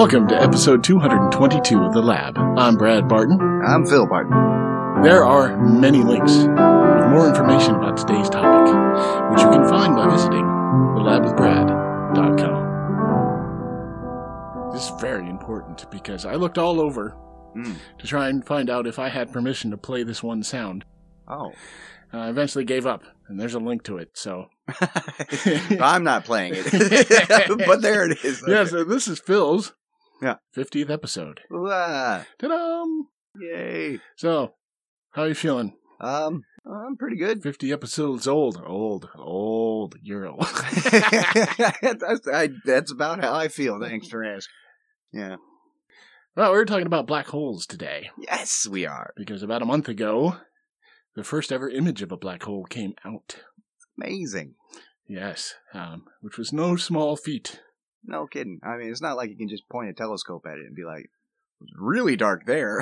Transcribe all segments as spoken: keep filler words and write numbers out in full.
Welcome to episode two hundred twenty-two of The Lab. I'm Brad Barton. I'm Phil Barton. There are many links with more information about today's topic, which you can find by visiting the lab with brad dot com. This is very important because I looked all over Mm. to try and find out if I had permission to play this one sound. Oh. I eventually gave up, and there's a link to it, so... I'm not playing it. But there it is. Okay. Yeah, so this is Phil's yeah. fiftieth episode. Wah. Ta-da! Yay. So, how are you feeling? Um, I'm pretty good. fifty episodes old. Old. Old. You're old. that's, I, that's about how I feel. Thanks for asking. Yeah. Well, we're talking about black holes today. Yes, we are. Because about a month ago, the first ever image of a black hole came out. Amazing. Yes, um, which was no small feat. No kidding. I mean, it's not like you can just point a telescope at it and be like, it was really dark there.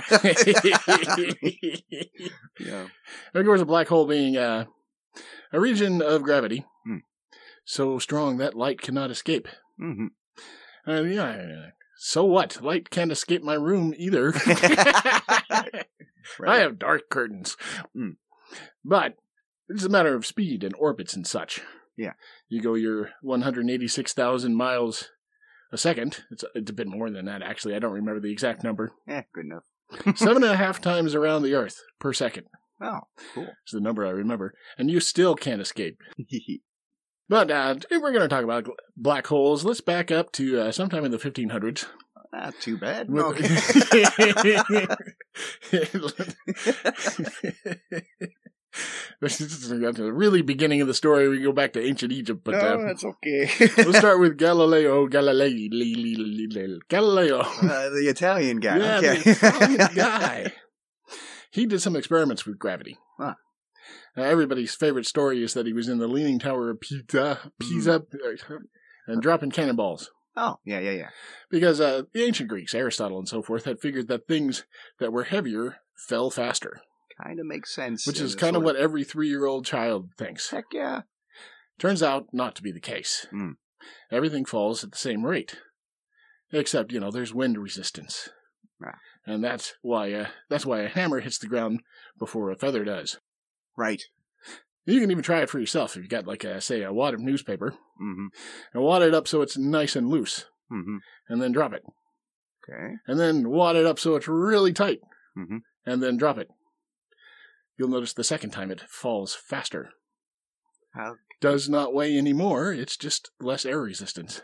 Yeah. Of course, a black hole being uh, a region of gravity hmm. so strong that light cannot escape. Mm-hmm. Uh, yeah. So what? Light can't escape my room either. Right. I have dark curtains. Mm. But it's a matter of speed and orbits and such. Yeah. You go your one hundred eighty-six thousand miles a second. It's, it's a bit more than that, actually. I don't remember the exact number. Yeah, good enough. Seven and a half times around the Earth per second. Oh, cool. It's the number I remember. And you still can't escape. But uh, if we're going to talk about black holes, let's back up to uh, sometime in the fifteen hundreds. Not too bad. With, Okay. This is the really beginning of the story. We go back to ancient Egypt, but no, uh, that's okay. We'll start with Galileo Galilei. Galileo, uh, the Italian guy. Yeah, okay. the Italian guy. He did some experiments with gravity. Huh. Now, everybody's favorite story is that he was in the Leaning Tower of Pisa, Pisa, mm. and dropping cannonballs. Oh, yeah, yeah, yeah. Because uh, the ancient Greeks, Aristotle and so forth, had figured that things that were heavier fell faster. Kind of makes sense. Which is kind of what every three-year-old child thinks. Heck yeah. Turns out not to be the case. Mm. Everything falls at the same rate. Except, you know, there's wind resistance. Ah. And that's why uh, that's why a hammer hits the ground before a feather does. Right. You can even try it for yourself if you got, like, a, say, a wad of newspaper. Mm-hmm. And wad it up so it's nice and loose. Mm-hmm. And then drop it. Okay. And then wad it up so it's really tight. Mm-hmm. And then drop it. You'll notice the second time it falls faster. How?8 not weigh any more. It's just less air resistance.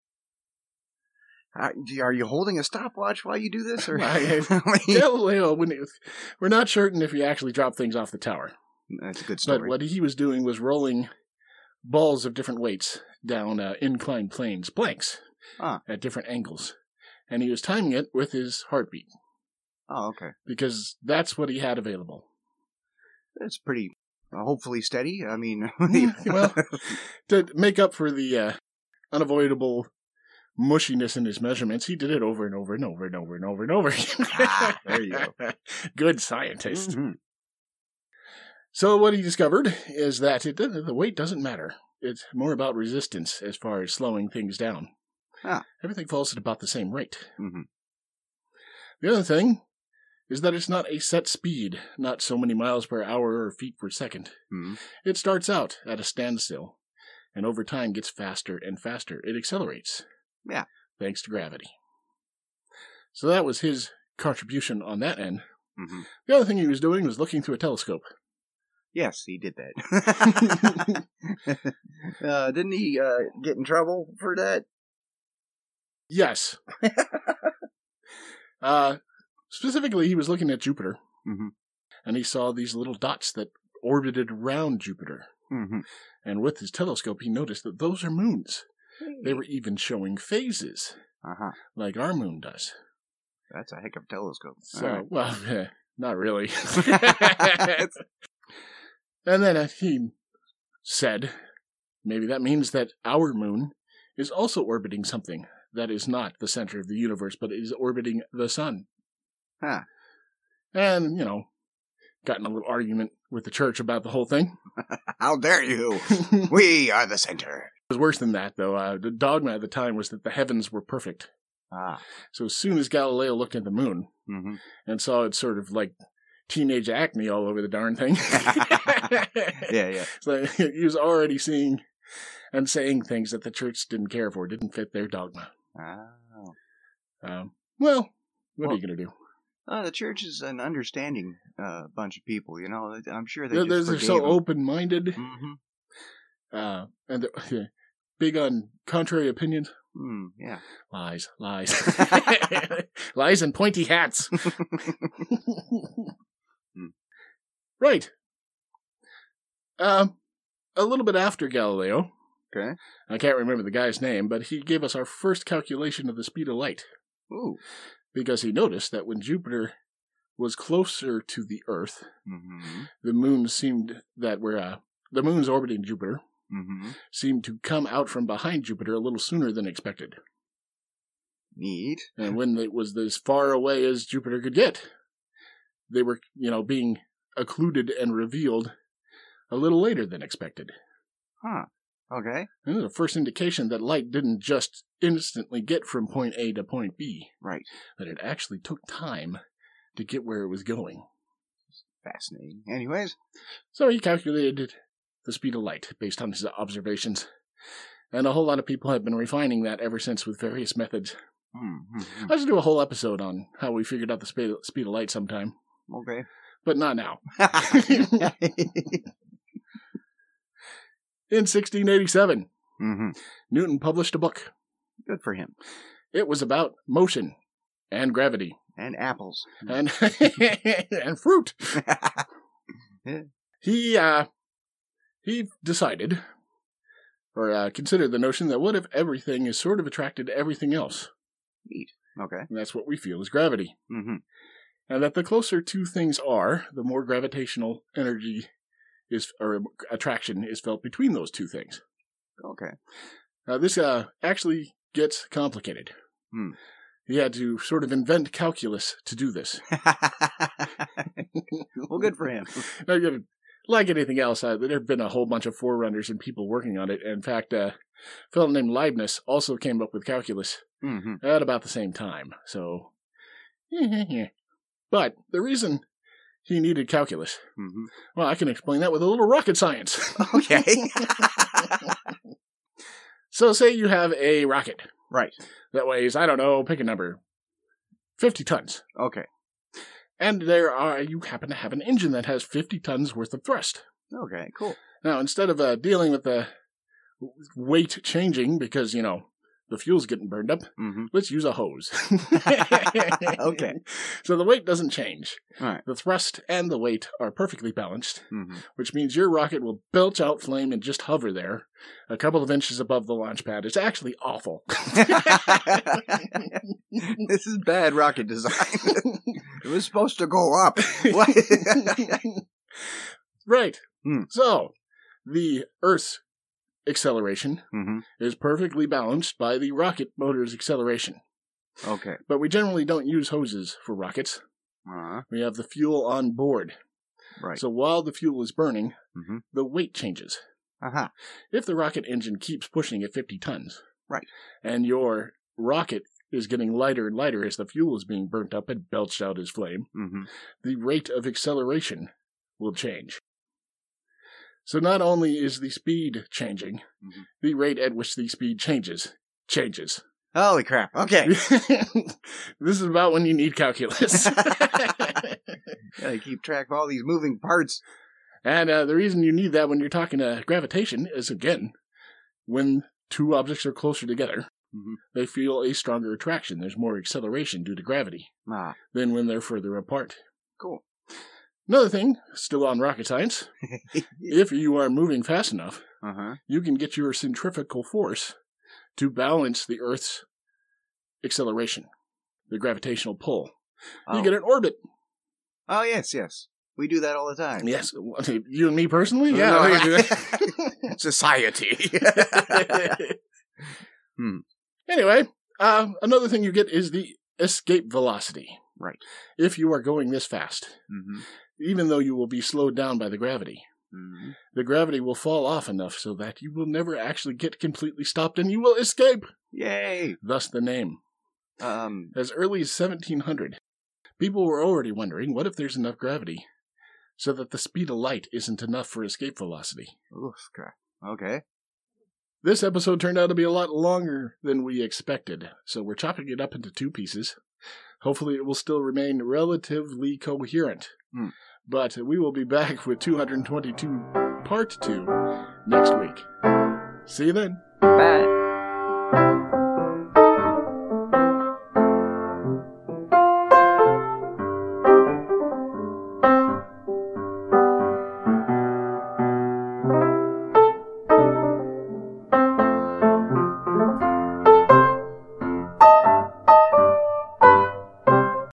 Uh, are you holding a stopwatch while you do this? Or? Galileo, when it, we're not certain if he actually dropped things off the tower. That's a good story. But what he was doing was rolling balls of different weights down uh, inclined planes, planks, ah. at different angles. And he was timing it with his heartbeat. Oh, okay. Because that's what he had available. That's pretty, uh, hopefully steady. I mean... Well, to make up for the uh, unavoidable mushiness in his measurements, he did it over and over and over and over and over and over again. Ah, there you go. Good scientist. Mm-hmm. So what he discovered is that it the weight doesn't matter. It's more about resistance as far as slowing things down. Ah. Everything falls at about the same rate. Mm-hmm. The other thing is that it's not a set speed, not so many miles per hour or feet per second. Mm-hmm. It starts out at a standstill, and over time gets faster and faster. It accelerates. Yeah. Thanks to gravity. So that was his contribution on that end. Mm-hmm. The other thing he was doing was looking through a telescope. Yes, he did that. uh, didn't he uh, get in trouble for that? Yes. uh, specifically, he was looking at Jupiter. Mm-hmm. And he saw these little dots that orbited around Jupiter. Mm-hmm. And with his telescope, he noticed that those are moons. They were even showing phases, uh-huh. like our moon does. That's a heck of a telescope. So, right. well, eh, not really. And then uh, he said, maybe that means that our moon is also orbiting something that is not the center of the universe, but is orbiting the sun. Huh. And, you know, got in a little argument with the church about the whole thing. How dare you? We are the center. It was worse than that, though. Uh, the dogma at the time was that the heavens were perfect. Ah. So as soon as Galileo looked at the moon Mm-hmm. and saw it sort of like teenage acne all over the darn thing. yeah, yeah. So he was already seeing and saying things that the church didn't care for, didn't fit their dogma. Oh. Um, well, what well, are you going to do? Uh, the church is an understanding uh, bunch of people, you know. I'm sure they They're, just they're forgave so him. open-minded. Mm-hmm. Uh, and they're big on contrary opinions. Mm, yeah. Lies, lies. Lies and pointy hats. mm. Right. Um, a little bit after Galileo, okay. I can't remember the guy's name, but he gave us our first calculation of the speed of light. Ooh. Because he noticed that when Jupiter was closer to the Earth, mm-hmm. the moon seemed that we're, uh, the moon's orbiting Jupiter, mm-hmm. seemed to come out from behind Jupiter a little sooner than expected. Neat. And when it was as far away as Jupiter could get, they were, you know, being occluded and revealed a little later than expected. Huh. Okay. And it was the first indication that light didn't just instantly get from point A to point B. Right. That it actually took time to get where it was going. Fascinating. Anyways. So he calculated the speed of light based on his observations. And a whole lot of people have been refining that ever since with various methods. Mm-hmm. I should do a whole episode on how we figured out the speed speed of light sometime. Okay. But not now. In sixteen eighty-seven, mm-hmm. Newton published a book. Good for him. It was about motion and gravity. And apples. And and fruit. yeah. He, uh, he decided, or uh, considered the notion that what if everything is sort of attracted to everything else? Neat. Okay. And that's what we feel is gravity. Mm-hmm. And that the closer two things are, the more gravitational energy is, or attraction is felt between those two things. Okay. Now, this uh, actually gets complicated. Hmm. He had to sort of invent calculus to do this. Well, good for him. Now, like anything else, uh, there have been a whole bunch of forerunners and people working on it. In fact, uh, a fellow named Leibniz also came up with calculus mm-hmm. at about the same time. So, but the reason he needed calculus, mm-hmm. well, I can explain that with a little rocket science. Okay. So, say you have a rocket. Right. That weighs, I don't know, pick a number, fifty tons. Okay. And there are, you happen to have an engine that has fifty tons worth of thrust. Okay, cool. Now, instead of uh, dealing with the weight changing because, you know, the fuel's getting burned up, mm-hmm. let's use a hose. Okay. So the weight doesn't change. All right. The thrust and the weight are perfectly balanced, mm-hmm. which means your rocket will belch out flame and just hover there a couple of inches above the launch pad. It's actually awful. This is bad rocket design. It was supposed to go up. What? Right. Hmm. So, the Earth's acceleration mm-hmm. is perfectly balanced by the rocket motor's acceleration. Okay. But we generally don't use hoses for rockets. Uh-huh. We have the fuel on board. Right. So while the fuel is burning, mm-hmm. the weight changes. Uh-huh. If the rocket engine keeps pushing at fifty tons, right, and your rocket is getting lighter and lighter as the fuel is being burnt up and belched out as flame, mm-hmm. the rate of acceleration will change. So not only is the speed changing, mm-hmm. the rate at which the speed changes, changes. Holy crap, okay. This is about when you need calculus. Gotta keep track of all these moving parts. And uh, the reason you need that when you're talking to gravitation is, again, when two objects are closer together, mm-hmm. they feel a stronger attraction. There's more acceleration due to gravity ah. than when they're further apart. Cool. Another thing, still on rocket science, if you are moving fast enough, uh-huh. you can get your centrifugal force to balance the Earth's acceleration, the gravitational pull. Oh. You get an orbit. Oh, yes, yes. We do that all the time. Yes. You and me personally? No, Yeah. no, we do that. Society. hmm. Anyway, uh, another thing you get is the escape velocity. Right. If you are going this fast, mm-hmm. even though you will be slowed down by the gravity, mm-hmm. the gravity will fall off enough so that you will never actually get completely stopped and you will escape. Yay! Thus the name. Um, as early as seventeen hundred, people were already wondering, what if there's enough gravity so that the speed of light isn't enough for escape velocity? oof, crap. Okay. This episode turned out to be a lot longer than we expected, so we're chopping it up into two pieces. Hopefully it will still remain relatively coherent. Hmm. But we will be back with two hundred twenty-two Part two next week. See you then. Bye.